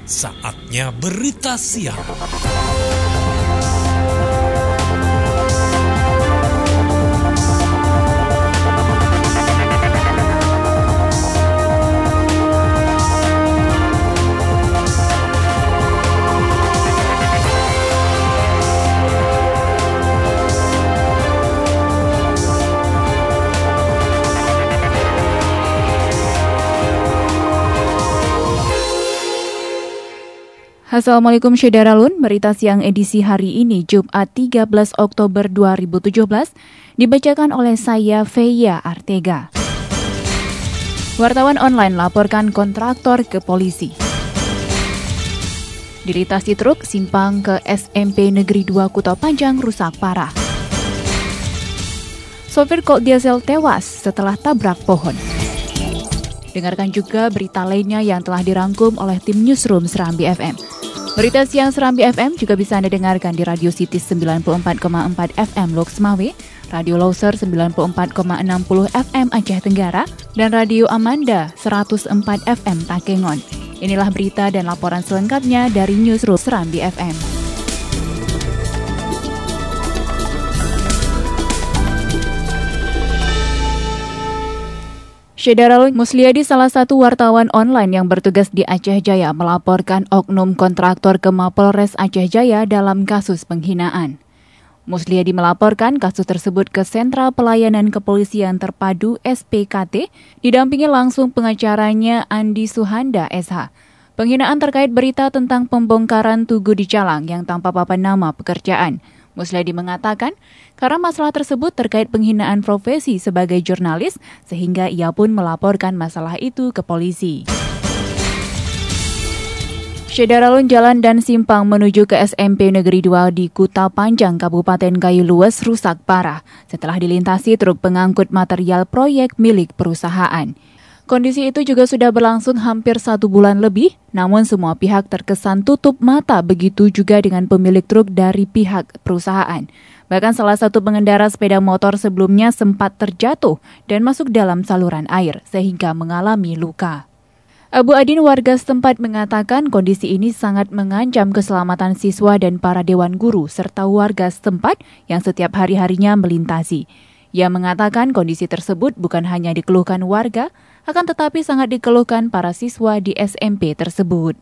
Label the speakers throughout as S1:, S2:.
S1: Saatnya berita siang.
S2: Assalamualaikum Syederalun, berita siang edisi hari ini Jumat 13 Oktober 2017 dibacakan oleh saya Feya Artega. Wartawan online laporkan kontraktor ke polisi. Dilintasi truk simpang ke SMP Negeri 2 Kuta Panjang rusak parah. Sopir Colt Diesel tewas setelah tabrak pohon. Dengarkan juga berita lainnya yang telah dirangkum oleh tim Newsroom Serambi FM. Berita siang Serambi FM juga bisa Anda dengarkan di Radio City 94,4 FM Loksmawe, Radio Loser 94,60 FM Aceh Tenggara, dan Radio Amanda 104 FM Takengon. Inilah berita dan laporan selengkapnya dari Newsroom Serambi FM. Syederalun Musliadi, salah satu wartawan online yang bertugas di Aceh Jaya, melaporkan oknum kontraktor ke Mapolres Aceh Jaya dalam kasus penghinaan. Musliadi melaporkan kasus tersebut ke Sentra Pelayanan Kepolisian Terpadu SPKT, didampingi langsung pengacaranya Andi Suhanda SH. Penghinaan terkait berita tentang pembongkaran tugu di Calang yang tanpa papan nama pekerjaan. Musliadi mengatakan, karena masalah tersebut terkait penghinaan profesi sebagai jurnalis, sehingga ia pun melaporkan masalah itu ke polisi. Syederalun, jalan dan simpang menuju ke SMP Negeri 2 di Kuta Panjang, Kabupaten Kayu Lues rusak parah setelah dilintasi truk pengangkut material proyek milik perusahaan. Kondisi itu juga sudah berlangsung hampir 1 bulan lebih, namun semua pihak terkesan tutup mata, begitu juga dengan pemilik truk dari pihak perusahaan. Bahkan salah satu pengendara sepeda motor sebelumnya sempat terjatuh dan masuk dalam saluran air, sehingga mengalami luka. Abu Adin, warga setempat, mengatakan kondisi ini sangat mengancam keselamatan siswa dan para dewan guru, serta warga setempat yang setiap hari-harinya melintasi. Ia mengatakan kondisi tersebut bukan hanya dikeluhkan warga, akan tetapi sangat dikeluhkan para siswa di SMP tersebut.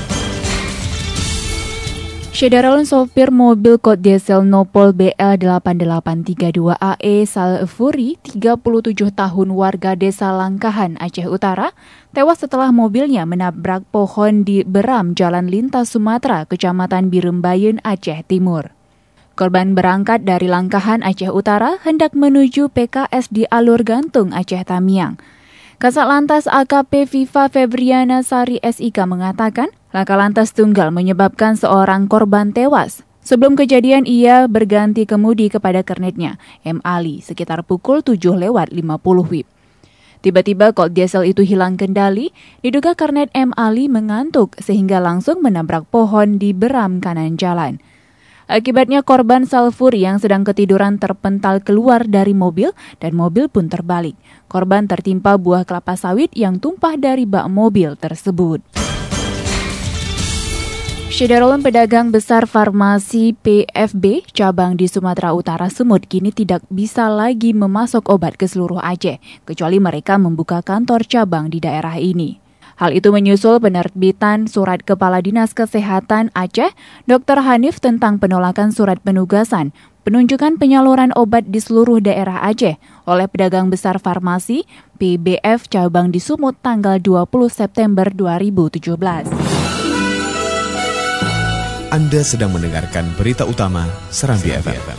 S2: Syederalun, sopir mobil Colt Diesel Nopol BL8832AE Salfuri, 37 tahun, warga desa Langkahan, Aceh Utara, tewas setelah mobilnya menabrak pohon di Beram, Jalan Lintas Sumatera, Kecamatan Birembayun, Aceh Timur. Korban berangkat dari Langkahan, Aceh Utara, hendak menuju PKS di Alur Gantung, Aceh Tamiang. Kasat Lantas AKP Viva Febriana Sari SIK mengatakan, laka lantas tunggal menyebabkan seorang korban tewas. Sebelum kejadian, ia berganti kemudi kepada kernetnya, M. Ali, sekitar pukul 7:50 WIB. Tiba-tiba Colt Diesel itu hilang kendali, diduga kernet M. Ali mengantuk sehingga langsung menabrak pohon di Beram kanan jalan. Akibatnya korban Salfuri yang sedang ketiduran terpental keluar dari mobil dan mobil pun terbalik. Korban tertimpa buah kelapa sawit yang tumpah dari bak mobil tersebut. Syederalun, pedagang besar farmasi PFB cabang di Sumatera Utara Sumut kini tidak bisa lagi memasok obat ke seluruh Aceh, kecuali mereka membuka kantor cabang di daerah ini. Hal itu menyusul penerbitan Surat Kepala Dinas Kesehatan Aceh, Dr. Hanif, tentang penolakan surat penugasan penunjukan penyaluran obat di seluruh daerah Aceh oleh pedagang besar farmasi PBF cabang di Sumut tanggal 20 September 2017.
S1: Anda sedang mendengarkan berita utama Serambi FM.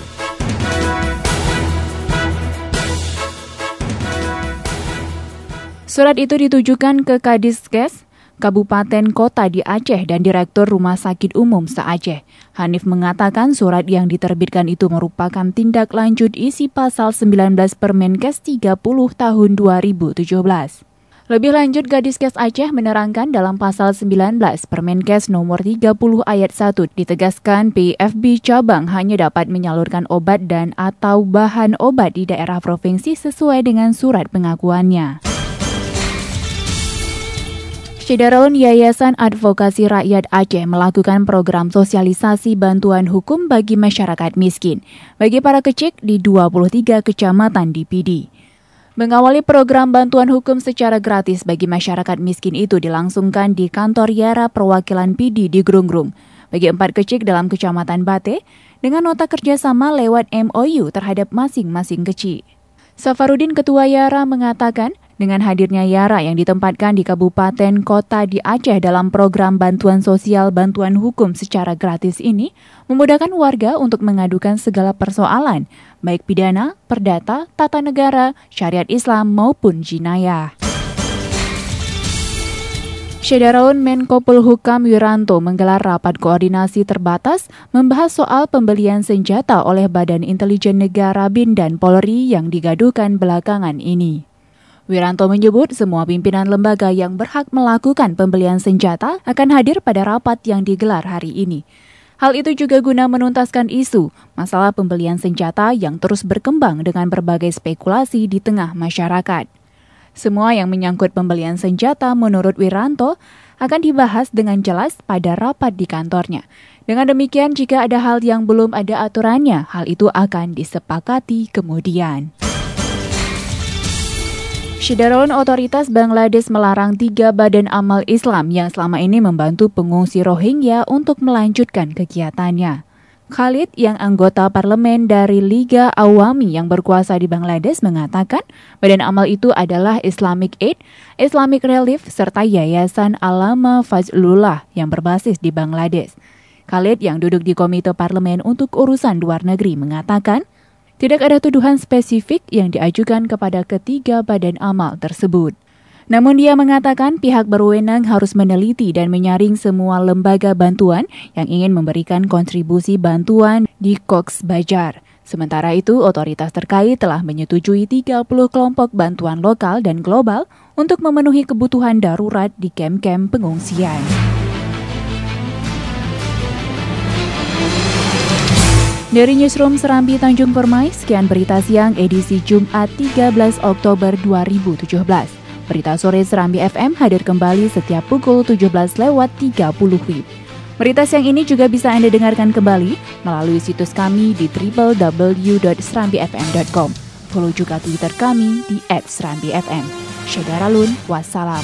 S2: Surat itu ditujukan ke Kadiskes Kabupaten Kota di Aceh dan Direktur Rumah Sakit Umum se-Aceh. Hanif mengatakan surat yang diterbitkan itu merupakan tindak lanjut isi pasal 19 Permenkes 30 tahun 2017. Lebih lanjut, Kadiskes Aceh menerangkan dalam pasal 19 Permenkes nomor 30 ayat 1 ditegaskan PFB cabang hanya dapat menyalurkan obat dan atau bahan obat di daerah provinsi sesuai dengan surat pengakuannya. Syedaraun Yayasan Advokasi Rakyat Aceh melakukan program sosialisasi bantuan hukum bagi masyarakat miskin bagi para kecik di 23 kecamatan di Pidi. Mengawali program bantuan hukum secara gratis bagi masyarakat miskin itu dilangsungkan di kantor Yara Perwakilan Pidi di Grungrung bagi 4 kecik dalam Kecamatan Bate dengan nota kerjasama lewat MOU terhadap masing-masing kecik. Safarudin Ketua Yara mengatakan, dengan hadirnya Yara yang ditempatkan di kabupaten kota di Aceh dalam program bantuan sosial bantuan hukum secara gratis ini, memudahkan warga untuk mengadukan segala persoalan, baik pidana, perdata, tata negara, syariat Islam maupun jinayah. Syedaraun Menko Polhukam Wiranto menggelar rapat koordinasi terbatas membahas soal pembelian senjata oleh Badan Intelijen Negara BIN dan Polri yang digaduhkan belakangan ini. Wiranto menyebut semua pimpinan lembaga yang berhak melakukan pembelian senjata akan hadir pada rapat yang digelar hari ini. Hal itu juga guna menuntaskan isu masalah pembelian senjata yang terus berkembang dengan berbagai spekulasi di tengah masyarakat. Semua yang menyangkut pembelian senjata menurut Wiranto akan dibahas dengan jelas pada rapat di kantornya. Dengan demikian, jika ada hal yang belum ada aturannya, hal itu akan disepakati kemudian. Syedaraun otoritas Bangladesh melarang 3 badan amal Islam yang selama ini membantu pengungsi Rohingya untuk melanjutkan kegiatannya. Khalid yang anggota parlemen dari Liga Awami yang berkuasa di Bangladesh mengatakan badan amal itu adalah Islamic Aid, Islamic Relief, serta Yayasan Alama Fazlullah yang berbasis di Bangladesh. Khalid yang duduk di Komite Parlemen untuk Urusan Luar Negeri mengatakan, tidak ada tuduhan spesifik yang diajukan kepada ketiga badan amal tersebut. Namun dia mengatakan pihak berwenang harus meneliti dan menyaring semua lembaga bantuan yang ingin memberikan kontribusi bantuan di Cox's Bazar. Sementara itu, otoritas terkait telah menyetujui 30 kelompok bantuan lokal dan global untuk memenuhi kebutuhan darurat di kem-kem pengungsian. Dari Newsroom Serambi Tanjung Permai, sekian berita siang edisi Jumat 13 Oktober 2017. Berita sore Serambi FM hadir kembali setiap pukul 17:30 WIB. Berita siang ini juga bisa Anda dengarkan kembali melalui situs kami di www.serambifm.com. Follow juga Twitter kami di @serambifm. Syedaralun, wassalam.